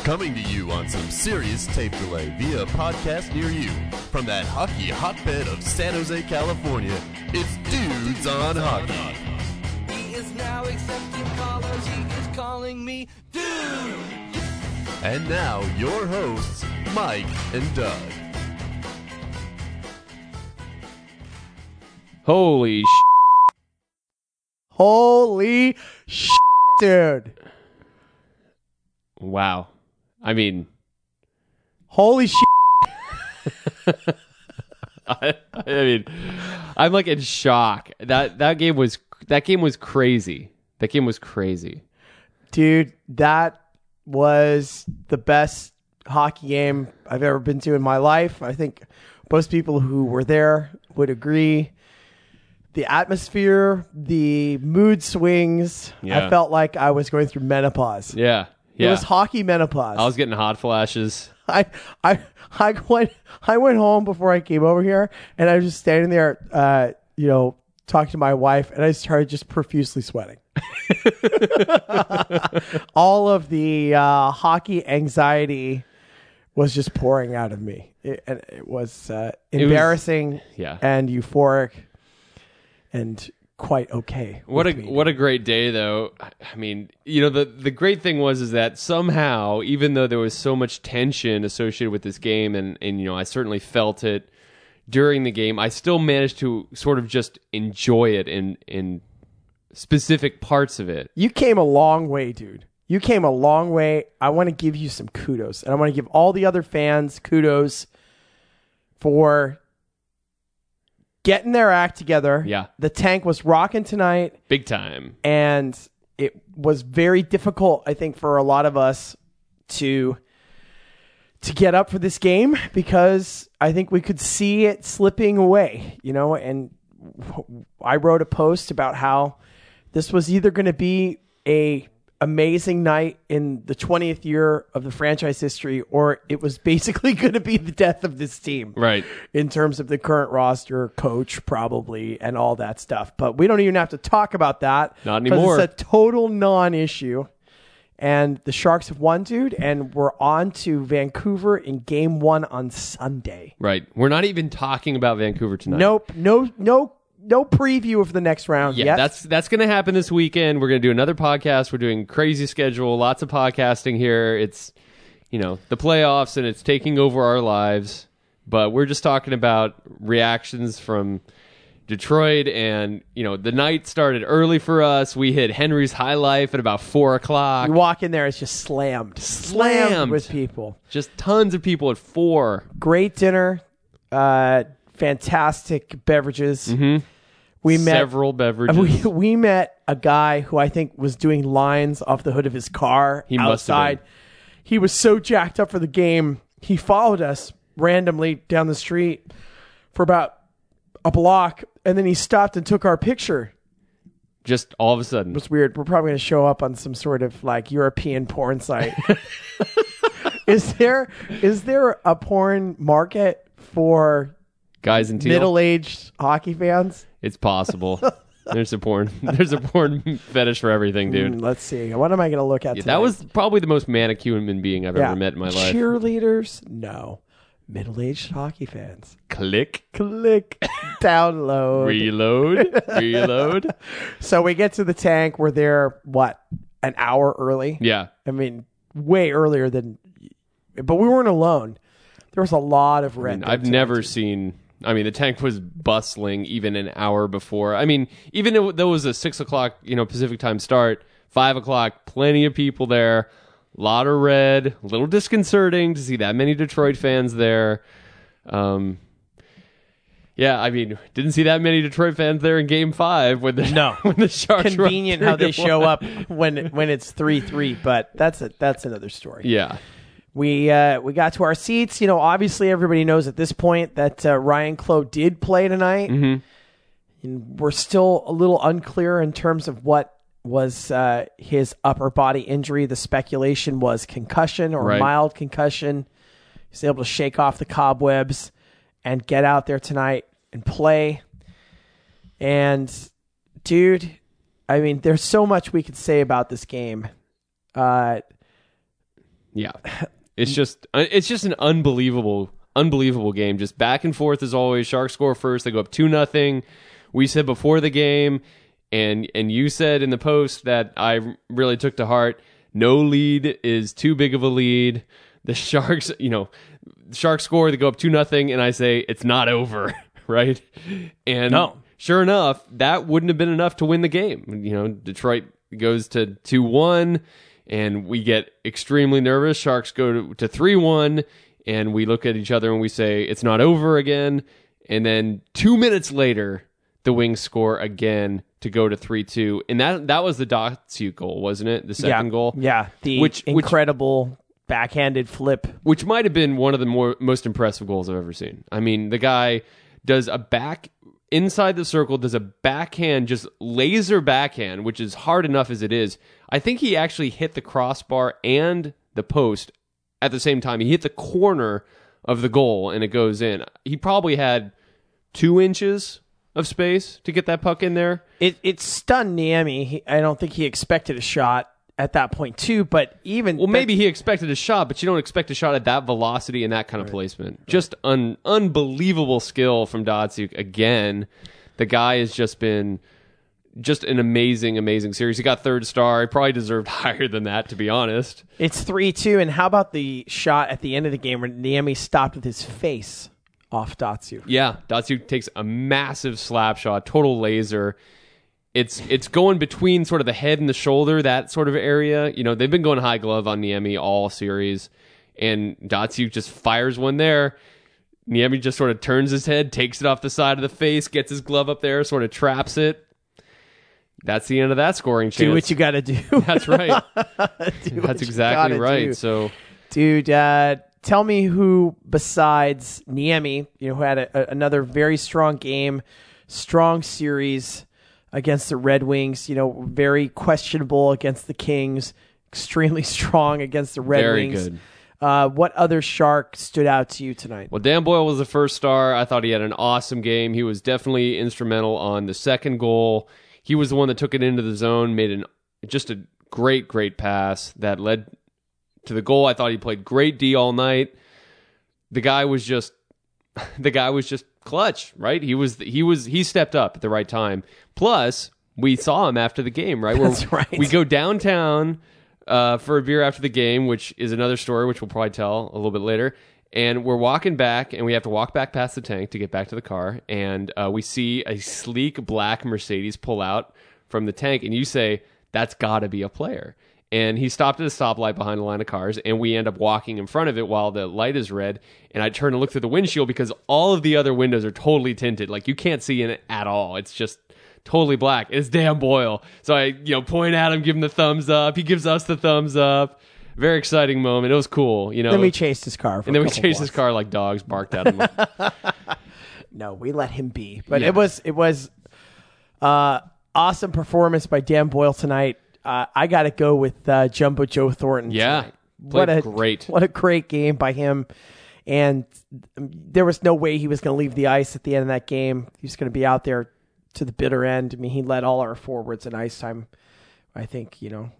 Coming to you on some serious tape delay via a podcast near you. From that hockey hotbed of San Jose, California, it's Dudes on Hockey. He is now accepting callers, he is calling me dude. And now, your hosts, Mike and Doug. Holy Holy dude. Wow. I mean, Holy I mean, I'm like in shock. That game was crazy. That game was crazy. Dude, that was the best hockey game I've ever been to in my life. I think most people who were there would agree. The atmosphere, the mood swings, Yeah. I felt like I was going through menopause. Yeah. It was hockey menopause. I was getting hot flashes. I went home before I came over here, and I was just standing there, talking to my wife, and I started just profusely sweating. All of the hockey anxiety was just pouring out of me. It was embarrassing yeah. and euphoric and quite okay. What a great day, though. I mean, the great thing was that somehow, even though there was so much tension associated with this game, and I certainly felt it during the game, I still managed to sort of just enjoy it in specific parts of it. You came a long way, dude. You came a long way. I want to give you some kudos, and I want to give all the other fans kudos for getting their act together. Yeah. The tank was rocking tonight. Big time. And it was very difficult, I think, for a lot of us to get up for this game because I think we could see it slipping away, and I wrote a post about how this was either going to be a amazing night in the 20th year of the franchise history, or it was basically going to be the death of this team. Right. In terms of the current roster, coach, probably, and all that stuff. But we don't even have to talk about that. Not anymore. It's a total non-issue. And the Sharks have won, dude, and we're on to Vancouver in Game 1 on Sunday. Right. We're not even talking about Vancouver tonight. Nope. No preview of the next round Yeah, yet. that's going to happen this weekend. We're going to do another podcast. We're doing crazy schedule, lots of podcasting here. It's, the playoffs, and it's taking over our lives. But we're just talking about reactions from Detroit, and, the night started early for us. We hit Henry's High Life at about 4 o'clock. You walk in there, it's just slammed with people. Just tons of people at 4. Great dinner, fantastic beverages. Mm-hmm. We met several beverages. We met a guy who I think was doing lines off the hood of his car He must have outside. been. He was so jacked up for the game. He followed us randomly down the street for about a block, and then he stopped and took our picture. Just all of a sudden. It was weird. We're probably going to show up on some sort of like European porn site. Is there a porn market for Guys in teal. middle-aged hockey fans? It's possible. There's a porn fetish for everything, dude. Let's see. What am I going to look at Yeah, tonight? that was probably the most manic human being I've ever met in my life. Cheerleaders? No. Middle-aged hockey fans. Click. Download. Reload. So we get to the tank. We're there, an hour early? Yeah. I mean, way earlier than... But we weren't alone. There was a lot of red. I've never seen... the tank was bustling even an hour before. Even though it was a 6 o'clock, Pacific time start, 5 o'clock, plenty of people there, a lot of red, a little disconcerting to see that many Detroit fans there. Didn't see that many Detroit fans there in Game 5 when the Sharks Convenient how they show up when it's 3-3, but that's another story. Yeah. We got to our seats. Obviously everybody knows at this point that Ryan Clough did play tonight. Mm-hmm. And we're still a little unclear in terms of what was his upper body injury. The speculation was concussion or mild concussion. He's able to shake off the cobwebs and get out there tonight and play. And, dude, there's so much we could say about this game. Yeah. It's just an unbelievable game. Just back and forth as always. Sharks score first. They go up 2-0. We said before the game, and you said in the post that I really took to heart, no lead is too big of a lead. The Sharks, Sharks score, they go up 2-0, and I say it's not over, right? And sure enough, that wouldn't have been enough to win the game. Detroit goes to 2-1, and we get extremely nervous. Sharks go to 3-1, and we look at each other and we say it's not over again. And then 2 minutes later, the Wings score again to go to 3-2, and that was the Datsyuk goal, wasn't it? The second goal, the incredible backhanded flip, which might have been one of the most impressive goals I've ever seen. I mean, the guy does a back inside the circle, does a backhand, just laser backhand, which is hard enough as it is. I think he actually hit the crossbar and the post at the same time. He hit the corner of the goal, and it goes in. He probably had 2 inches of space to get that puck in there. It stunned Niemi. I don't think he expected a shot at that point too, but maybe he expected a shot, but you don't expect a shot at that velocity and that kind of placement. Right. Just unbelievable skill from Datsyuk again. The guy has just been just an amazing series. He got 3rd star. He probably deserved higher than that, to be honest. It's 3-2, and how about the shot at the end of the game where Niemi stopped with his face off Datsyuk? Yeah, Datsyuk takes a massive slap shot, total laser. It's going between sort of the head and the shoulder, that sort of area. They've been going high glove on Niemi all series, and Datsyuk just fires one there. Niemi just sort of turns his head, takes it off the side of the face, gets his glove up there, sort of traps it. That's the end of that scoring chance. Do what you got to do. That's right. That's exactly right. Do. So, dude, tell me who besides Niemi, who had another very strong game, strong series against the Red Wings, very questionable against the Kings, extremely strong against the Red Wings. Very good. What other Shark stood out to you tonight? Well, Dan Boyle was the first star. I thought he had an awesome game. He was definitely instrumental on the second goal. He was the one that took it into the zone, made just a great pass that led to the goal. I thought he played great D all night. The guy was just clutch, right? He stepped up at the right time. Plus, we saw him after the game, right? That's right. We go downtown for a beer after the game, which is another story, which we'll probably tell a little bit later. And we're walking back, and we have to walk back past the tank to get back to the car. And we see a sleek black Mercedes pull out from the tank, and you say, that's got to be a player. And he stopped at a stoplight behind a line of cars, and we end up walking in front of it while the light is red. And I turn to look through the windshield because all of the other windows are totally tinted. Like, you can't see in it at all. It's just totally black. It's Dan Boyle. So I, point at him, give him the thumbs up. He gives us the thumbs up. Very exciting moment. It was cool. Then we chased his car. And then we chased his car like dogs, barked at him. No, we let him be. But it was awesome performance by Dan Boyle tonight. I got to go with Jumbo Joe Thornton. Yeah, tonight. What a great game by him. And there was no way he was going to leave the ice at the end of that game. He was going to be out there to the bitter end. I mean, he led all our forwards in ice time. I think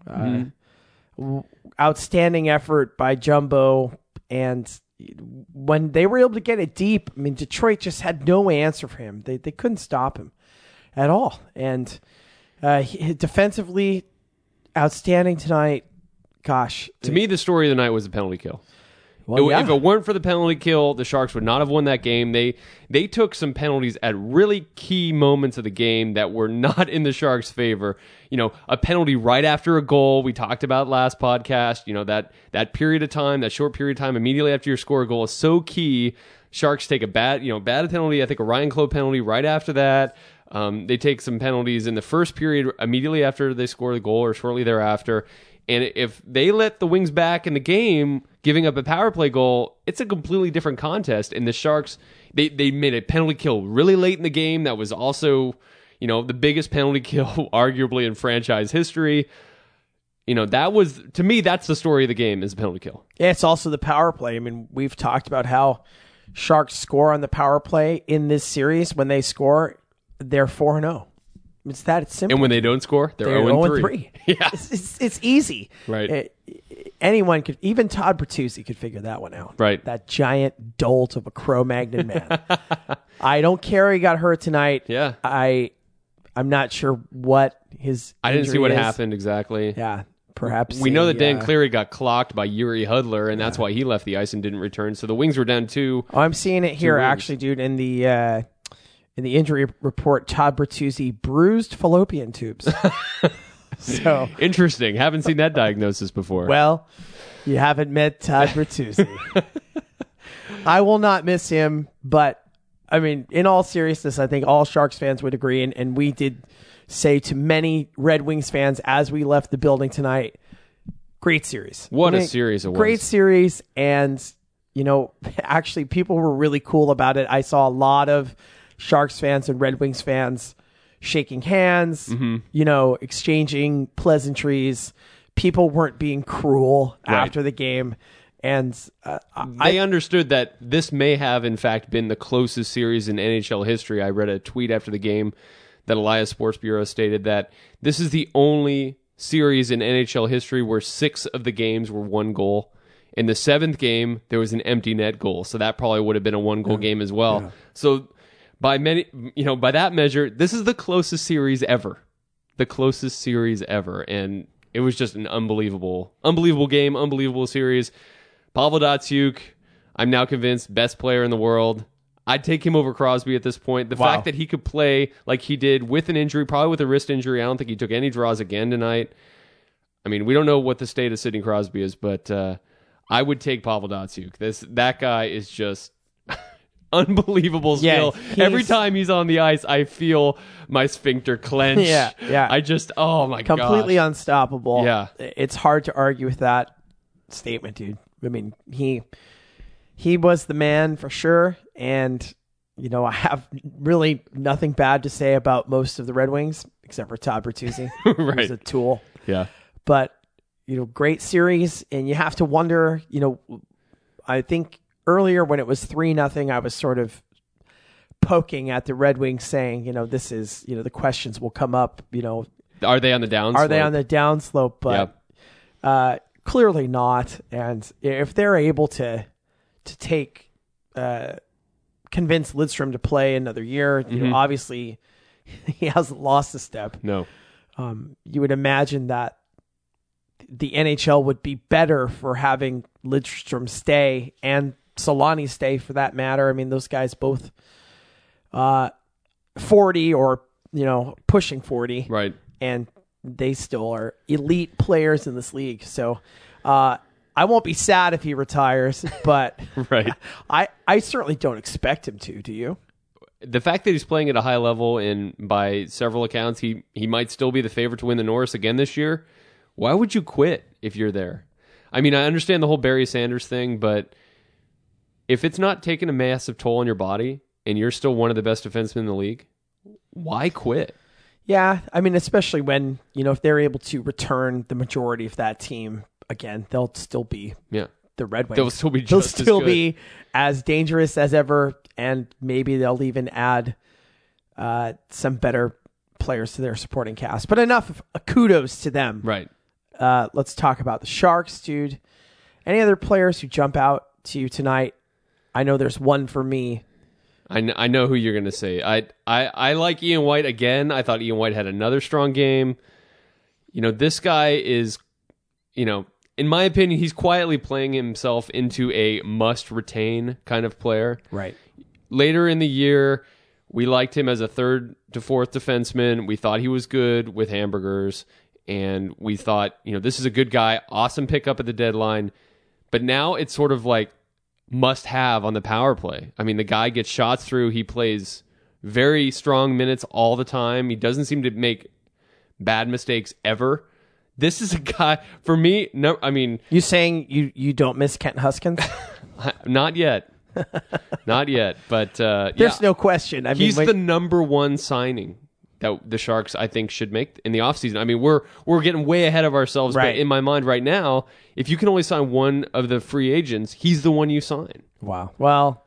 outstanding effort by Jumbo, and when they were able to get it deep, I mean, Detroit just had no answer for him. They couldn't stop him at all, and defensively outstanding tonight. Gosh, to me, the story of the night was the penalty kill. Well, If it weren't for the penalty kill, the Sharks would not have won that game. They took some penalties at really key moments of the game that were not in the Sharks' favor. A penalty right after a goal. We talked about last podcast. That period of time, that short period of time immediately after you score a goal is so key. Sharks take a bad penalty. I think a Ryan Clough penalty right after that. They take some penalties in the first period immediately after they score the goal or shortly thereafter. And if they let the Wings back in the game, giving up a power play goal, it's a completely different contest. And the Sharks, they made a penalty kill really late in the game. That was also, the biggest penalty kill arguably in franchise history. That was, to me, that's the story of the game, is the penalty kill. Yeah, it's also the power play. I mean, we've talked about how Sharks score on the power play in this series. When they score, they're 4-0. It's that simple. And when they don't score, they're 0-3. Yeah. It's easy. Right. anyone could, even Todd Bertuzzi could figure that one out. Right. That giant dolt of a Cro-Magnon man. I don't care he got hurt tonight. Yeah. I'm not sure what his I didn't see injury what is. happened exactly. Yeah. Perhaps We know that Dan Cleary got clocked by Yuri Hudler, and that's why he left the ice and didn't return. So the Wings were down 2. Oh, I'm seeing it here, wings. actually, dude. In the injury report, Todd Bertuzzi bruised fallopian tubes. So, Interesting. Haven't seen that diagnosis before. well, you haven't met Todd Bertuzzi. I will not miss him, but I mean, in all seriousness, I think all Sharks fans would agree, and we did say to many Red Wings fans as we left the building tonight, great series. What a series it was. Great series, and actually people were really cool about it. I saw a lot of Sharks fans and Red Wings fans shaking hands, exchanging pleasantries. People weren't being cruel after the game. And I understood that this may have, in fact, been the closest series in NHL history. I read a tweet after the game that Elias Sports Bureau stated that this is the only series in NHL history where 6 of the games were 1 goal. In the 7th game, there was an empty net goal, so that probably would have been a 1-goal game as well. Yeah. So by that measure, this is the closest series ever. The closest series ever. And it was just an unbelievable game, unbelievable series. Pavel Datsyuk, I'm now convinced, best player in the world. I'd take him over Crosby at this point. The fact that he could play like he did with an injury, probably with a wrist injury. I don't think he took any draws again tonight. I mean, we don't know what the state of Sidney Crosby is, but I would take Pavel Datsyuk. That guy is just unbelievable skill. Yeah, every time he's on the ice, I feel my sphincter clench. Yeah. I just, oh my god, completely unstoppable. Yeah. It's hard to argue with that statement, dude. I mean, he was the man for sure, and I have really nothing bad to say about most of the Red Wings except for Todd Bertuzzi, right. who's a tool. Yeah, but great series, and you have to wonder. I think earlier when it was 3-0, I was sort of poking at the Red Wings, saying, this is, the questions will come up. Are they on the downslope? Are they on the downslope? But clearly not. And if they're able to take, convince Lidstrom to play another year, obviously he hasn't lost a step. No. You would imagine that the NHL would be better for having Lidstrom stay and Solani stay, for that matter. I mean, those guys both 40 or pushing 40, right? And they still are elite players in this league. So I won't be sad if he retires, but right. I certainly don't expect him to. Do you? The fact that he's playing at a high level, and by several accounts, he might still be the favorite to win the Norris again this year. Why would you quit if you're there? I mean, I understand the whole Barry Sanders thing, but if it's not taking a massive toll on your body and you're still one of the best defensemen in the league, why quit? Yeah, I mean, especially when, if they're able to return the majority of that team, again, they'll still be the Red Wings. They'll still be They'll just still as good. be as dangerous as ever, and maybe they'll even add some better players to their supporting cast. But enough of kudos to them. Right. Let's talk about the Sharks, dude. Any other players who jump out to you tonight? I know there's one for me. I know who you're going to say. I like Ian White again. I thought Ian White had another strong game. This guy is, in my opinion, he's quietly playing himself into a must-retain kind of player. Right. Later in the year, we liked him as a 3rd to 4th defenseman. We thought he was good with hamburgers, and we thought, this is a good guy, awesome pickup at the deadline. But now it's sort of like must-have on the power play. I mean, the guy gets shots through. He plays very strong minutes all the time. He doesn't seem to make bad mistakes ever. This is a guy, for me, no, I mean... You saying you don't miss Kent Huskins? Not yet. Not yet, but there's no question. I mean, he's the number one signing that the Sharks, I think, should make in the offseason. I mean, we're getting way ahead of ourselves, right. But in my mind right now, if you can only sign one of the free agents, he's the one you sign. Wow. Well,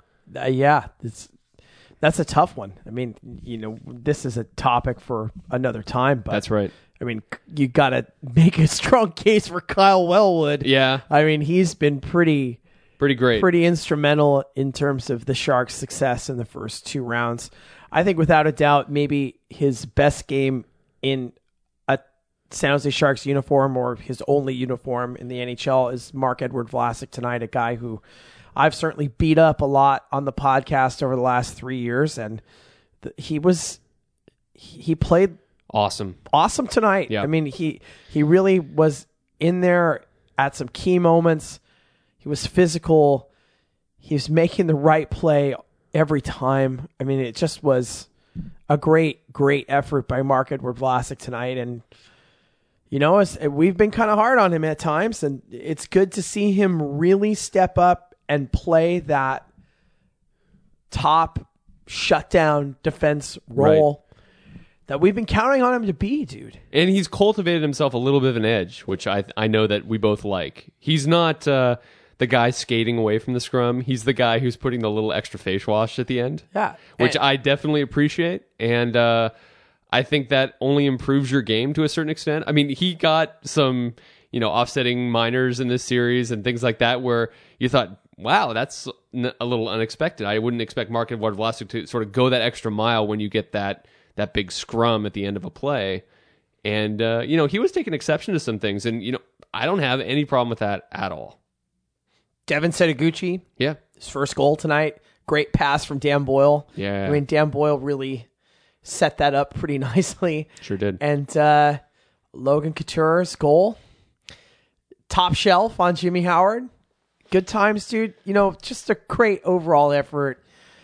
that's a tough one. I mean, this is a topic for another time. But that's right. I mean, you got to make a strong case for Kyle Wellwood. Yeah. I mean, he's been pretty great. Pretty instrumental in terms of the Sharks' success in the first 2 rounds. I think without a doubt, maybe his best game in a San Jose Sharks uniform or his only uniform in the NHL is Marc-Edouard Vlasic tonight, a guy who I've certainly beat up a lot on the podcast over the last 3 years. And he played awesome tonight. Yeah. I mean, he really was in there at some key moments. He was physical. He was making the right play every time. I mean, it just was a great effort by Marc-Edouard Vlasic tonight. And, you know, we've been kind of hard on him at times, and it's good to see him really step up and play that top shutdown defense role that we've been counting on him to be, dude. And he's cultivated himself a little bit of an edge, which I know that we both like. He's not the guy skating away from the scrum. He's the guy who's putting the little extra face wash at the end. Yeah. Which I definitely appreciate. And I think that only improves your game to a certain extent. I mean, he got some, offsetting minors in this series and things like that where you thought, wow, that's a little unexpected. I wouldn't expect Marc-Edouard Vlasic to sort of go that extra mile when you get that big scrum at the end of a play. And, he was taking exception to some things. And, I don't have any problem with that at all. Devin Setoguchi. Yeah. His first goal tonight. Great pass from Dan Boyle. Yeah. I mean, Dan Boyle really set that up pretty nicely. Sure did. And Logan Couture's goal. Top shelf on Jimmy Howard. Good times, dude. Just a great overall effort.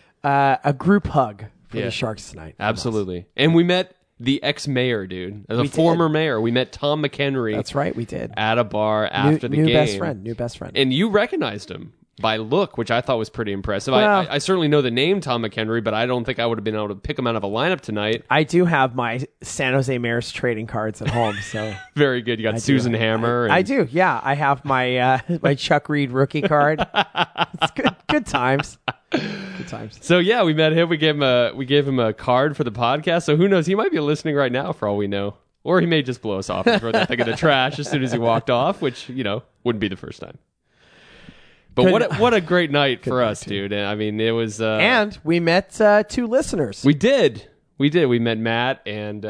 A group hug for the Sharks tonight. Absolutely. And we met the ex-mayor, dude. The former mayor. We met Tom McHenry. That's right, we did. At a bar after the game. New best friend. And you recognized him by look, which I thought was pretty impressive. Well, I certainly know the name Tom McHenry, but I don't think I would have been able to pick him out of a lineup tonight. I do have my San Jose Mariners trading cards at home, so very good. You got Susan Hammer. I do. Yeah, I have my my Chuck Reed rookie card. It's good times. Good times. So yeah, we met him. We gave him a card for the podcast. So who knows? He might be listening right now for all we know, or he may just blow us off and throw that thing in the trash as soon as he walked off, which wouldn't be the first time. But what a great night for us, dude. I mean, it was... and we met 2 listeners. We did. We met Matt, and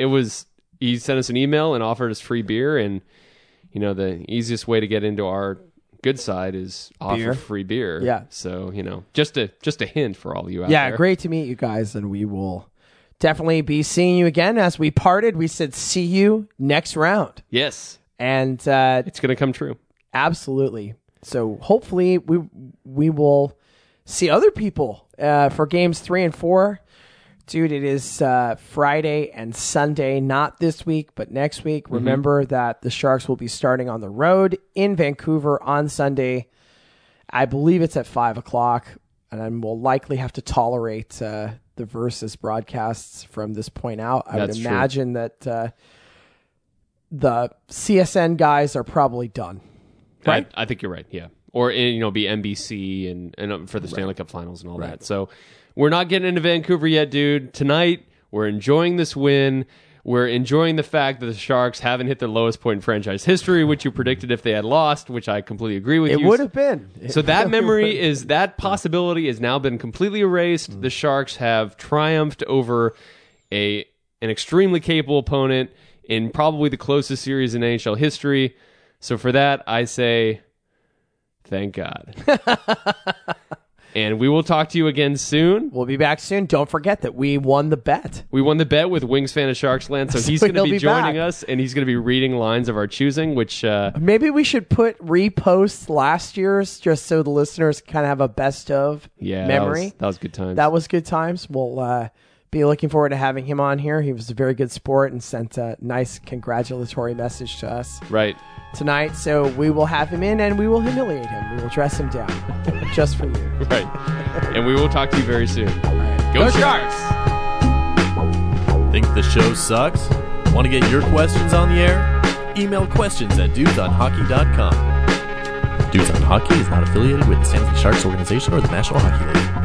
he sent us an email and offered us free beer, and, the easiest way to get into our good side is offer free beer. Yeah. So, just a hint for all of you out there. Yeah, great to meet you guys, and we will definitely be seeing you again. As we parted, we said, see you next round. Yes. And... it's going to come true. Absolutely. So hopefully we will see other people for games 3 and 4. Dude, it is Friday and Sunday, not this week, but next week. Mm-hmm. Remember that the Sharks will be starting on the road in Vancouver on Sunday. I believe it's at 5:00, and we'll likely have to tolerate the Versus broadcasts from this point out. I would imagine that the CSN guys are probably done. Right? I think you're right, yeah. Or, be NBC and for the Stanley Cup Finals and all that. So we're not getting into Vancouver yet, dude. Tonight, we're enjoying this win. We're enjoying the fact that the Sharks haven't hit their lowest point in franchise history, which you predicted if they had lost, which I completely agree with you. It would have been. So that that possibility has now been completely erased. The Sharks have triumphed over an extremely capable opponent in probably the closest series in NHL history. So for that, I say, thank God. And we will talk to you again soon. We'll be back soon. Don't forget that we won the bet. We won the bet with Wings Fan of Sharksland. So he's going to be joining us, and he's going to be reading lines of our choosing, which... maybe we should repost last year's just so the listeners kind of have a best of memory. That was good times. That was good times. We'll be looking forward to having him on here. He was a very good sport and sent a nice congratulatory message to us. Right. Tonight, so we will have him in and we will humiliate him. We will dress him down just for you. Right. And we will talk to you very soon. All right. Go Sharks! Think the show sucks? Want to get your questions on the air? Email questions@dudesonhockey.com. Dudes on Hockey is not affiliated with the San Jose Sharks organization or the National Hockey League.